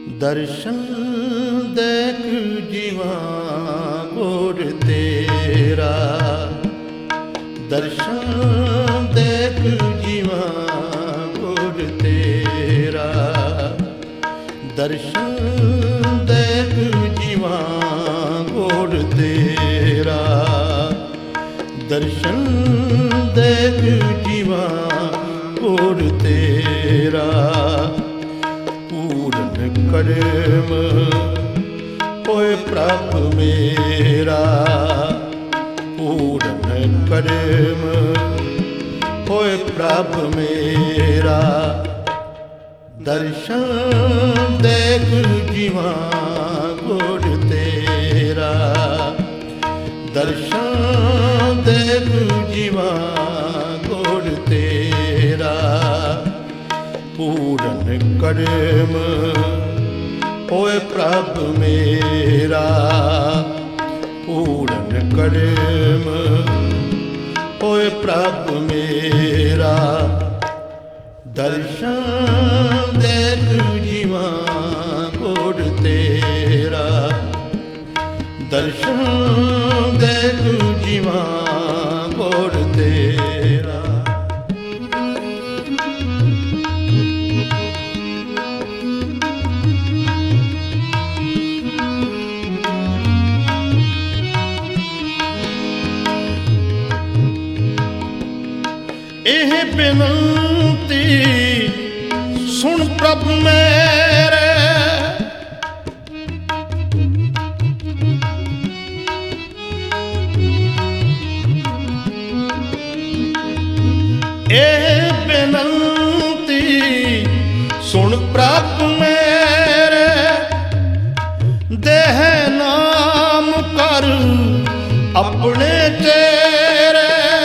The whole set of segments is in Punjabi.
ਦਰਸ਼ਨ ਦੇਖ ਜੀਵਾ ਗੁਰ ਤੇਰਾ, ਦਰਸ਼ਨ ਦੇਖ ਜੀਵਾ ਗੁਰ ਤੇਰਾ, ਦਰਸ਼ਨ ਦੇਖ ਜੀਵਾ ਗੁਰ ਤੇਰਾ, ਦਰਸ਼ਨ ਦੇਖ ਜੀਵਾ ਗੁਰ ਤੇਰਾ। ਪੂਰਨ ਕਰਮ ਹੋਏ ਪ੍ਰਭ ਮੇਰਾ, ਪੂਰਨ ਕਰਮ ਹੋਏ ਪ੍ਰਭ ਮੇਰਾ, ਦਰਸ਼ਨ ਦੇਖ ਜੀਵਾ ਗੁਰ ਤੇਰਾ, ਦਰਸ਼ਨ ਦੇਖ ਜੀਵਾ ਗੁਰ ਤੇਰਾ। ਪੂਰਨ ਕਰਮ ਹੋਏ ਪ੍ਰਭ ਮੇਰਾ, ਪੂਰਨ ਕਰਮ ਹੋਏ ਪ੍ਰਭ ਮੇਰਾ, ਦਰਸ਼ਨ ਦੇਖ ਜੀਵਾ ਗੁਰ ਤੇਰਾ, ਦਰਸ਼ਨ ਦੇਖ ਜੀਵਾ ਗੁਰ ਤੇਰਾ। ਇਹ ਬੇਨਤੀ ਸੁਣ ਪ੍ਰਭ ਮੇਰੇ, ਇਹ ਬੇਨਤੀ ਸੁਣ ਪ੍ਰਭ ਮੇਰੇ, ਦੇਹ ਨਾਮ ਕਰ ਆਪਣੇ ਤੇਰੇ,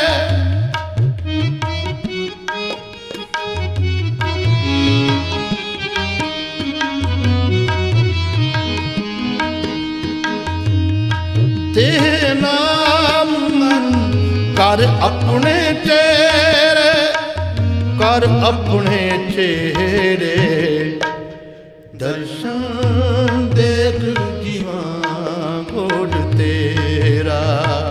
ਦੇਹ ਨਾਮ ਕਰ ਆਪਣੇ ਚਿਹਰੇ, ਕਰ ਆਪਣੇ ਚਿਹਰੇ, ਦਰਸ਼ਨ ਦੇਖ ਜੀਵਾ ਗੁਰ ਤੇਰਾ,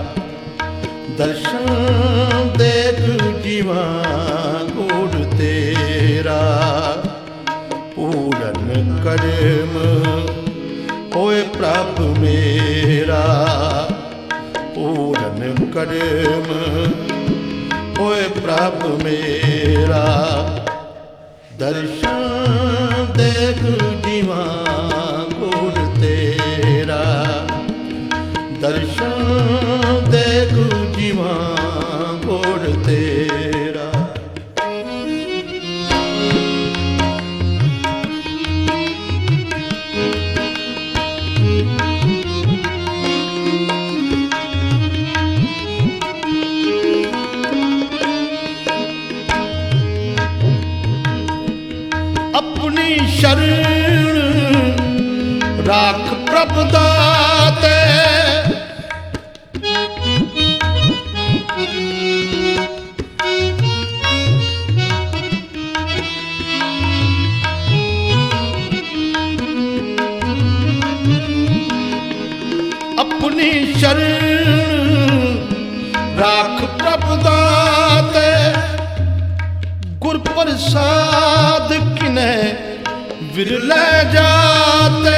ਦਰਸ਼ਨ ਦੇਖ ਜੀਵਾ ਗੁਰ ਤੇਰਾ। ਪੂਰਨ ਕਰਮ ਹੋਏ ਪ੍ਰਭ ਮੇਰਾ, ਪੂਰਨ ਕਰਮ ਹੋਏ ਪ੍ਰਭ ਮੇਰਾ, ਦਰਸ਼ਨ ਦੇਖ ਜੀਵਾ ਗੁਰ ਤੇਰਾ, ਦਰਸ਼ਨ ਦੇਖ ਜੀਵਾ ਗੁਰ ਤੇਰਾ। ਆਪਣੀ ਸ਼ਰਨ ਰਾਖ ਪ੍ਰਭ ਦਾਤੇ, ਆਪਣੀ ਸ਼ਰਨ ਰਾਖ ਪ੍ਰਭ ਦਾਤੇ, ਗੁਰ ਪ੍ਰਸਾਦ ਕਿਨੇ ਵਿਰਲੇ ਜਾਤੇ,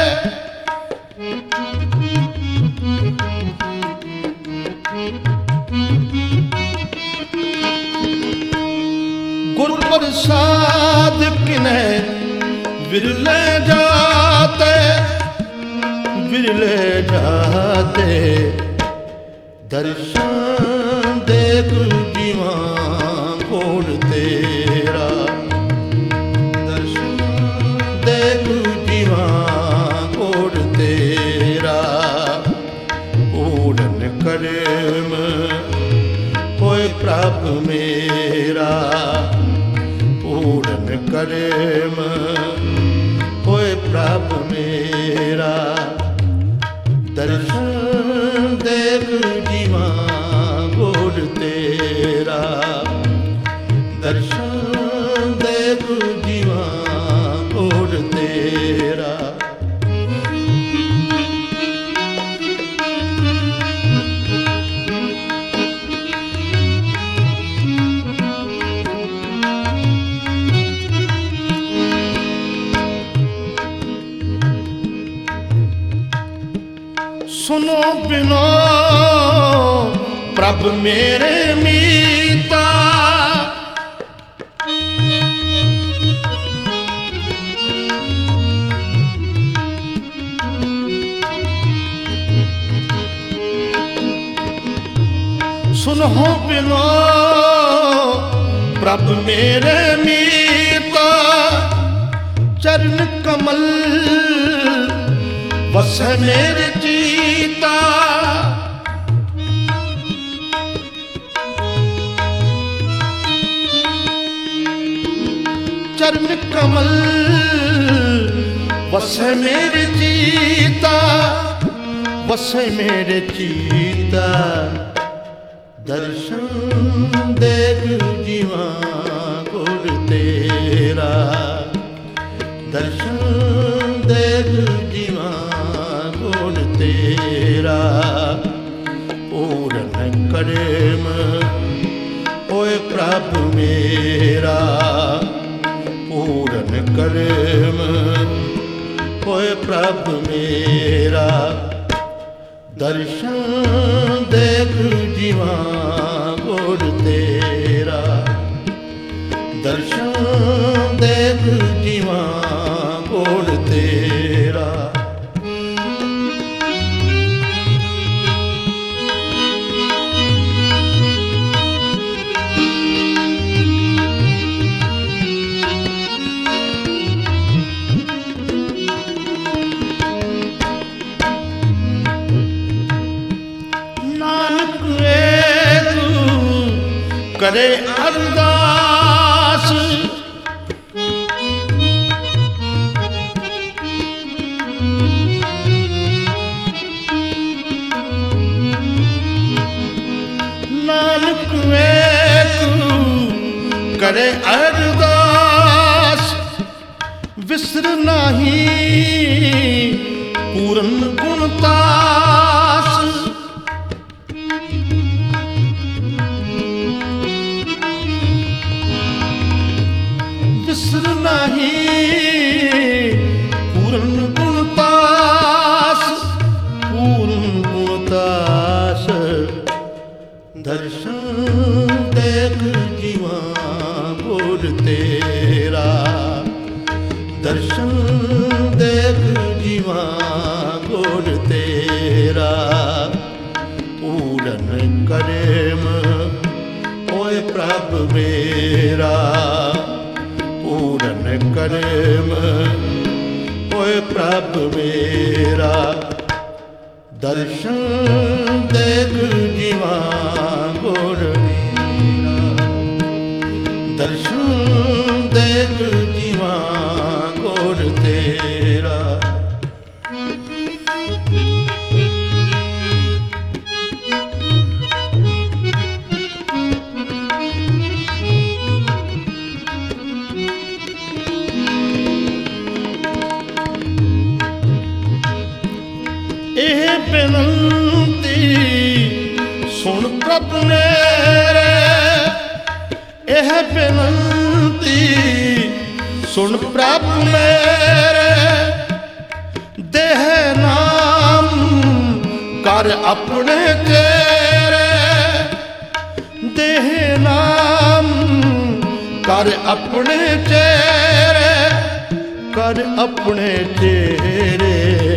ਗੁਰ ਪ੍ਰਸਾਦ ਕਿਨੇ ਵਿਰਲੇ ਜਾਤੇ, ਵਿਰਲੇ ਜਾਤੇ, ਦਰਸ਼ਨ ਦੇਖ ਜੀਵਾ ਗੁਰ ਤੇਰਾ, ਦਰਸ਼ਨ ਦੇਖ ਜੀਵਾ ਗੁਰ ਤੇਰਾ। ਪੂਰਨ ਕਰਮ ਹੋਏ ਪ੍ਰਭ ਮੇਰਾ, ਪੂਰਨ ਕਰਮ ਹੋਏ ਪ੍ਰਭ ਮੇਰਾ, ਦਰਸ਼ਨ ਦੇਖ ਜੀਵਾ ਗੁਰ ਤੇਰਾ, ਦਰਸ਼ਨ ਦੇਖ ਜੀਵਾ ਗੁਰ ਤੇਰਾ। ਸੁਨੋ ਬਿਨੋ ਪ੍ਰਭ ਮੇਰੇ ਮੀਤਾ ਸੁਨੋ ਬਿਨੋ ਪ੍ਰਭ ਮੇਰੇ ਮੀਤਾ ਚਰਨ ਕਮਲ ਵਸੈ ਮੇਰੇ ਚੀਤਾ ਚਰਨ ਕਮਲ ਵਸੈ ਮੇਰੇ ਚੀਤਾ ਵਸੈ ਮੇਰੇ ਚੀਤਾ ਦਰਸ਼ਨ ਦੇਖ ਜੀਵਾਂ ਗੁਰ ਤੇਰਾ ਦਰਸ਼ਨ ਦੇਖ ਜੀਵਾਂ ਗੁਰ ਤੇਰਾ ਪੂਰਨ ਕਰਮ ਹੋਏ ਪ੍ਰਭ ਮੇਰਾ ਪੂਰਨ ਕਰਮ ਹੋਏ ਪ੍ਰਭ ਮੇਰਾ ਦਰਸ਼ਨ ਦੇਖ ਜੀਵਾਂ ਗੁਰ ਤੇਰਾ ਦਰਸ਼ਨ ਦੇਖ ਜੀਵਾਂ ਗੁਰ ਤੇਰਾ ਕਰੇ ਅਰਦਾਸ ਨਾਨਕ ਵੇਖੂ ਕਰੇ ਅਰਦਾਸ ਵਿਸਰ ਨਾਹੀ ਪੂਰਨ ਗੁਣ ਤਾਸ ਵਿਸਰ ਨਾਹੀ ਪੂਰਨ ਗੁਣ ਤਾਸ ਪੂਰਨ ਗੁਣ ਤਾਸ ਦਰਸ਼ਨ ਦੇਖ ਜੀਵਾਂ ਗੁਰ ਤੇਰਾ ਦਰਸ਼ਨ ਦੇਖ ਜੀਵਾਂ ਗੁਰ ਤੇਰਾ ਪੂਰਨ ਕਰਮ ਹੋਏ ਪ੍ਰਭ ਮੇਰਾ ਪੂਰਨ ਕਰਮ ਹੋਏ ਪ੍ਰਭ ਮੇਰਾ ਦਰਸ਼ਨ ਦੇਖ ਜੀਵਾਂ ਗੁਰ ਤੇਰਾ ਦਰਸ਼ਨ ਦੇਖ ਜੀਵਾਂ ਗੁਰ ਤੇਰਾ ਇਹ ਬੇਨੰਤੀ ਸੁਣ ਪ੍ਰਭ ਮੇਰੇ ਇਹ ਬੇਨੰਤੀ ਸੁਣ ਪ੍ਰਭ ਮੇਰੇ ਦੇਹ ਨਾਮ ਕਰ ਆਪਣੇ ਤੇਰੇ ਦੇਹ ਨਾਮ ਕਰ ਆਪਣੇ ਤੇਰੇ ਕਰ ਆਪਣੇ ਤੇਰੇ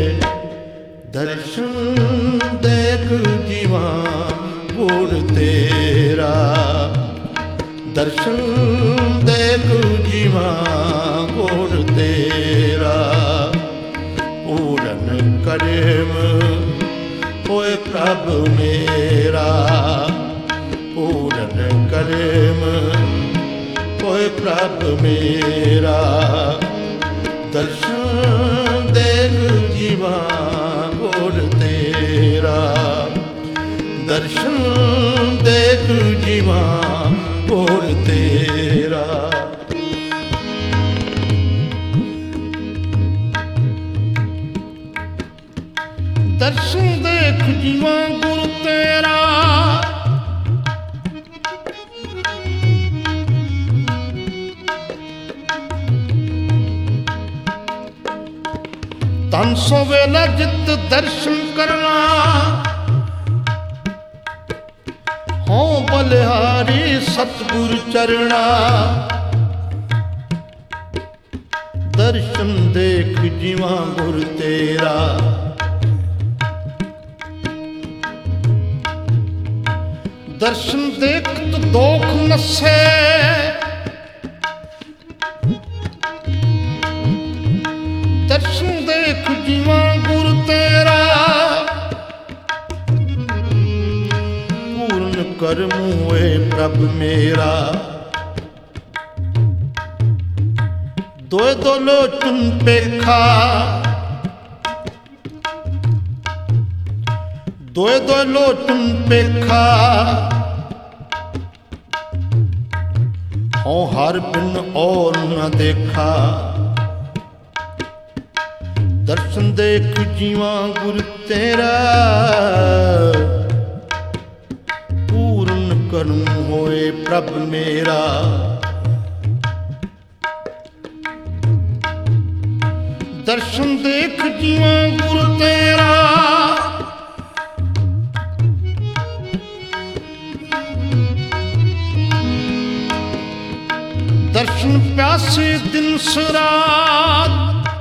ਦਰਸ਼ਨ ਦੇਖ ਜੀਵਾਂ ਗੁਰ ਤੇਰਾ ਦਰਸ਼ਨ ਦੇਖ ਜੀਵਾਂ ਗੁਰ ਤੇਰਾ ਪੂਰਨ ਕਰਮ ਹੋਏ ਪ੍ਰਭ ਮੇਰਾ ਪੂਰਨ ਕਰਮ ਹੋਏ ਪ੍ਰਭ ਮੇਰਾ ਦਰਸ਼ਨ ਦੇਖ ਜੀਵਾਂ ਗੁਰ ਤੇਰਾ ਦਰਸ਼ਨ ਦੇਖ ਜੀਵਾਂ ਗੁਰ ਤੇਰਾ ਦਰਸ਼ਨ ਦੇਖ ਜੀਵਾਂ ਗੁਰ ਤੇਰਾ ਧਨ ਸੋ ਵੇਲਾ ਜਿਤ ਦਰਸ਼ਨ ਕਰਨਾ, ਹੋਂ ਬਲਿਹਾਰੀ ਸਤਿਗੁਰ ਚਰਣਾ। ਦਰਸ਼ਨ ਦੇਖ ਜੀਵਾਂ ਗੁਰ ਤੇਰਾ, ਦਰਸ਼ਨ ਦੇਖ ਤੂੰ ਦੋਖ ਨੱਸੇ। ਦਰਸ਼ਨ ਦੇਖ ਜੀਵਾਂ ਗੁਰ ਤੇਰਾ, ਪੂਰਨ ਕਰਮ ਹੋਏ ਪ੍ਰਭ ਮੇਰਾ। ਦੋਏ ਦੋ ਲੋਚਨ ਪੇਖਾ, ਦੋਏ ਦੋ ਲੋਚਨ ਪੇਖਾ। ਹੋਂ ਹਰ ਬਿਨ ਔਰ ਨ ਦੇਖਾ। ਦਰਸ਼ਨ ਦੇਖ ਜੀਵਾਂ ਗੁਰ ਤੇਰਾ, ਪੂਰਨ ਕਰਮ ਹੋਏ ਪ੍ਰਭ ਮੇਰਾ। ਦਰਸ਼ਨ ਦੇਖ ਜੀਵਾਂ ਗੁਰ ਤੇਰਾ, ਦਰਸ਼ਨ ਪਿਆਸੇ ਦਿਨ ਸਰਾਤ।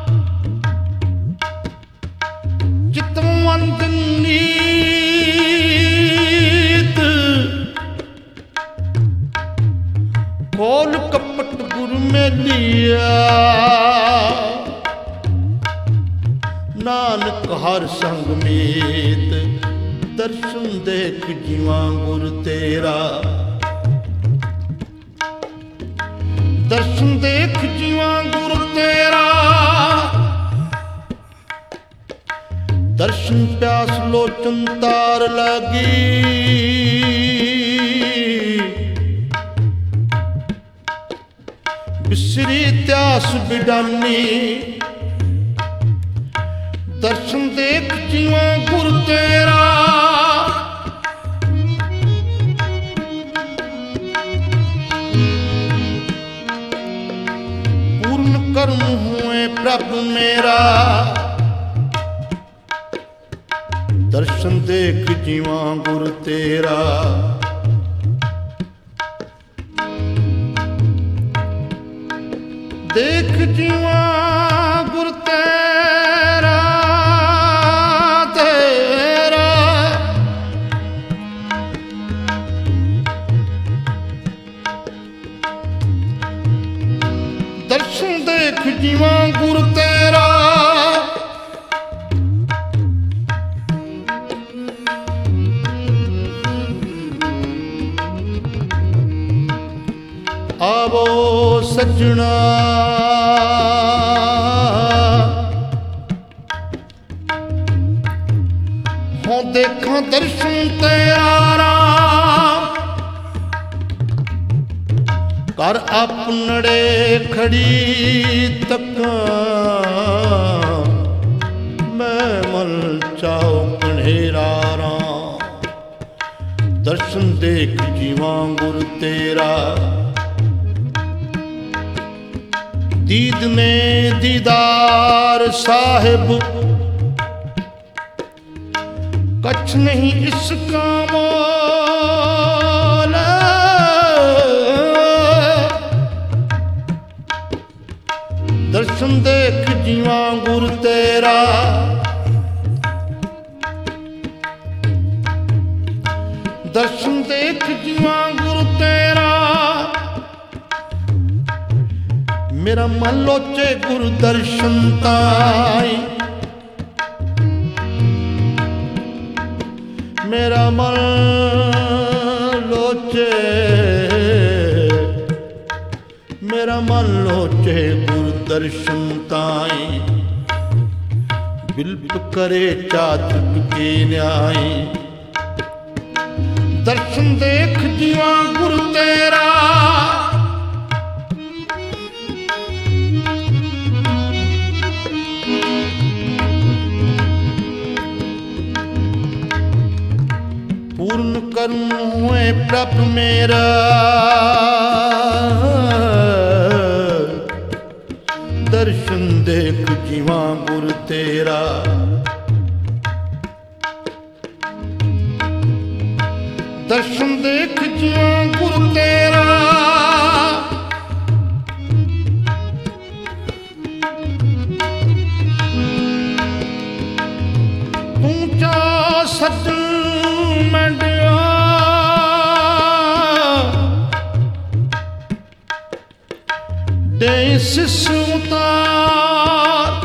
ਚਿਤ ਮਨ ਨੀਤ, ਕੋਲ ਕਪਟ ਗੁਰ ਮੇਲਿਆ। ਨਾਨਕ ਹਰ ਸੰਗ ਮੀਤ, ਦਰਸ਼ਨ ਦੇਖ ਜੀਵਾਂ ਗੁਰ ਤੇਰਾ। ਦਰਸ਼ਨ ਦੇਖ ਜੀਵਾਂ ਗੁਰ ਤੇਰਾ, ਦਰਸ਼ਨ ਪਿਆਸ ਲੋਚਨ ਤਾਰ ਲਾਗੀ। ਬਿਸਰੀ ਇਤਿਹਾਸ ਬਿਡਾਨੀ, ਦਰਸ਼ਨ ਦੇਖ ਜੀਵਾਂ ਗੁਰ ਤੇਰਾ। ਪੂਰਨ ਕਰਮ ਹੋਏ ਪ੍ਰਭ ਮੇਰਾ। ਦਰਸ਼ਨ ਦੇਖ ਜੀਵਾਂ ਗੁਰ ਤੇਰਾ। ਦੇਖ ਜੀਵਾਂ ਗੁਰ ਤੇਰਾ, ਤੇਰਾ। ਦਰਸ਼ਨ ਦੇਖ ਜੀਵਾਂ ਗੁਰ ਤੇਰਾ। ਆਵੋ ਸੱਜਣਾ, ਹੋਂ ਦੇਖਾਂ ਦਰਸ਼ਨ ਤੇਰਾ। ਕਰ ਆਪਨੜੇ ਖੜੀ ਤੱਕਾਂ, ਮੈਂ ਮਲ ਚਾਉ ਕਣੇਰਾ। ਦਰਸ਼ਨ ਦੇਖ ਜੀਵਾਂ ਗੁਰ ਤੇਰਾ। ਦੀਦ ਨੇ ਦੀਦਾਰ ਸਾਹਿਬ, ਕਛ ਨਹੀਂ ਇਸ ਕਾ ਮੋਲ। ਦਰਸ਼ਨ ਦੇਖ ਜੀਵਾਂ ਗੁਰ ਤੇਰਾ। ਦਰਸ਼ਨ ਦੇਖ ਜੀਵਾਂ ਗੁਰ ਤੇਰਾ। ਮੇਰਾ ਮਨ ਲੋਚੇ ਗੁਰ ਦਰਸ਼ਨ ਤਾਈ। ਮੇਰਾ ਮਨ ਲੋਚੇ, ਮੇਰਾ ਮਨ ਲੋਚੇ ਗੁਰ ਦਰਸ਼ਨ ਤਾਈ। ਬਿਲਪ ਕਰੇ ਚਾਤਕ ਕੇ ਨਿਆਈ। ਦਰਸ਼ਨ ਦੇਖ ਜੀਵਾਂ ਗੁਰ ਤੇਰਾ। ਪੂਰਨ ਕਰਮ ਹੋਏ ਪ੍ਰਭ ਮੇਰਾ। ਦਰਸ਼ਨ ਦੇਖ ਜੀਵਾਂ ਗੁਰ ਤੇਰਾ। ਦਰਸ਼ਨ ਦੇਖ ਜੀਵਾਂ ਗੁਰ ਤੇਰਾ। ਤੂੰ ਚਾ ਸੱਜਣ ਮੰਡਿਆ ਦੇ ਸਿਸ ਉਤਾਰ।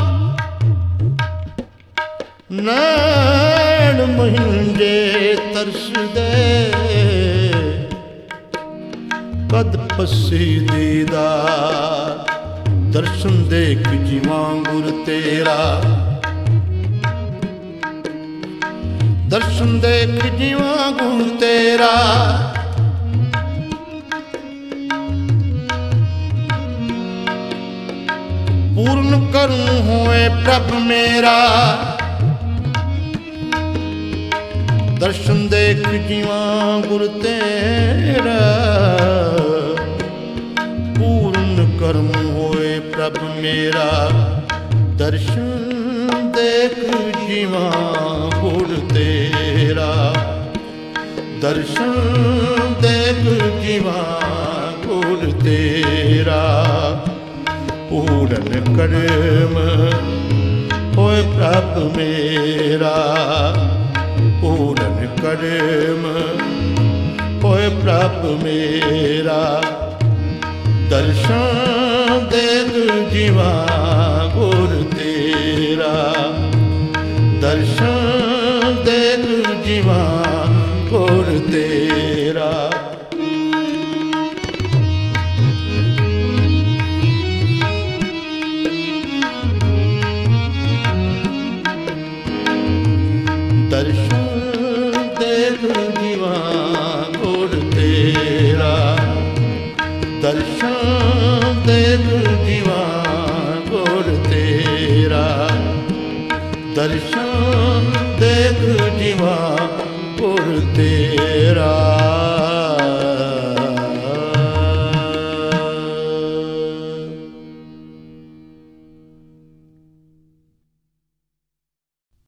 ਨੈਣ ਮਹਿੰਜੇ ਤਰਸਦੇ ਕਦ ਪੱਸੀ ਦੀਦਾਰ। ਦਰਸ਼ਨ ਦੇਖ ਜੀਵਾਂ ਗੁਰ ਤੇਰਾ। ਦਰਸ਼ਨ ਦੇਖ ਜੀਵਾਂ ਗੁਰ ਤੇਰਾ। ਪੂਰਨ ਕਰਮ ਹੋਏ ਪ੍ਰਭ ਮੇਰਾ। ਦਰਸ਼ਨ ਦੇਖ ਜੀਵਾਂ ਗੁਰ ਤੇਰਾ। ਪੂਰਨ ਕਰਮ ਹੋਏ ਪ੍ਰਭ ਮੇਰਾ। ਦਰਸ਼ਨ ਦੇਖ ਜੀਵਾਂ ਗੁਰ ਤੇਰਾ। ਦਰਸ਼ਨ ਦੇਖ ਜੀਵਾਂ ਗੁਰ ਤੇਰਾ। ਪੂਰਨ ਕਰਮ ਹੋਏ ਪ੍ਰਭ ਮੇਰਾ। ਪੂਰਨ ਕਰਮ ਹੋਏ ਪ੍ਰਭ ਮੇਰਾ। ਦਰਸ਼ਨ ਦੇਖ ਜੀਵਾਂ ਗੁਰ ਤੇਰਾ। ਦਰਸ਼ਨ ਦੇਖ ਜੀਵਾਂ ਗੁਰ ਤੇਰਾ। ਦਰਸ਼ਨ ਦੇਖ ਜੀਵਾਂ ਗੁਰ ਤੇਰਾ। ਦਰਸ਼ਨ ਦੇਖ ਜੀਵਾਂ ਗੁਰ ਤੇਰਾ। ਦਰਸ਼ਨ ਦੇਖ